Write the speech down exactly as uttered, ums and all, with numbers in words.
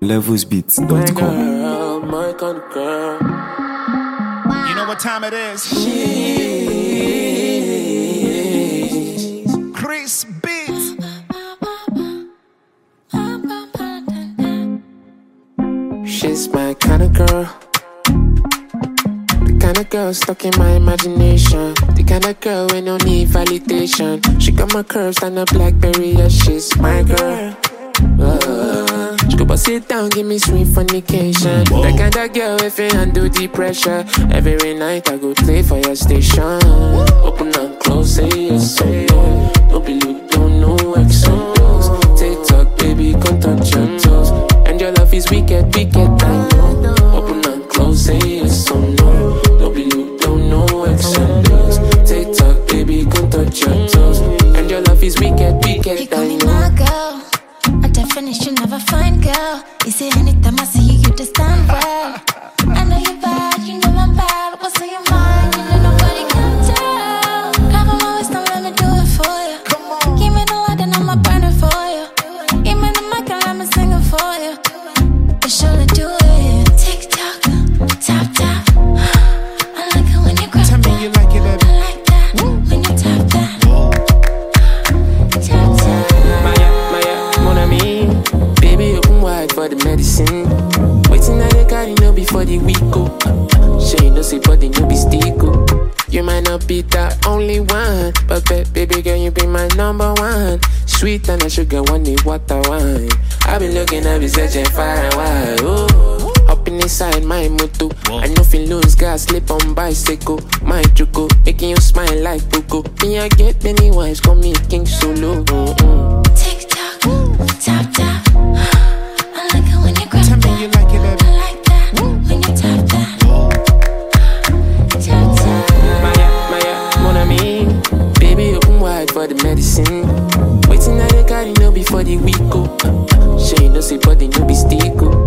levels beats dot com. My girl, my kind of girl. You know what time it is? She's Chris Beats. She's my kind of girl. The kind of girl stuck in my imagination. The kind of girl with no need validation. She got my curves and a blackberry, yeah, she's my girl. Uh, she go bust it down, give me sweet fornication. That kind of girl if you handle the pressure. Every night I go play for your station. Open and close, say yes, say no. Don't believe, don't know, X and O's. TikTok, baby, come touch your toes. And your love is wicked, wicked, I know. Open and close, say yes or no. Don't believe, don't know, X and O's. TikTok, baby, come touch your toes. And your love is wicked, wicked, You call I me know. my girl, a definition of a fine girl. You say anytime I see you, you just stand well. I know you're bad, you know I'm bad. What's on your mind? You know nobody can tell. Grab on my waist and let me do it for you. Give me the light and I'ma burn it for you. Give me the mic and let me sing it for you. But surely do it. Tick tock, tap tap. I like it when you grab Tell that. me you like it, baby. I like that when you tap that. Tap tap. Maya, Maya, mon ami. Baby, open wide for the medicine. Waiting at the carry no before the week go. Sure you know say body no be stick go. You might not be the only one, but ba- baby girl you be my number one. Sweet and I sugar one day water wine. I been looking, I be searching far and wide. Oh, hopping inside my moto. I know feel lose gas, slip on bicycle. My choco, making you smile like Poco. Me I get many wives, call me King Solo. Mm-mm. Tick tock, tap tap. I like it when you grab Tell that. me you like it, I baby. like that when you tap that. Tap tap. Maya, Maya, mon ami. Baby, open wide for the medicine. Waiting at the carry no before the week go. Sure you know say body no be stick go.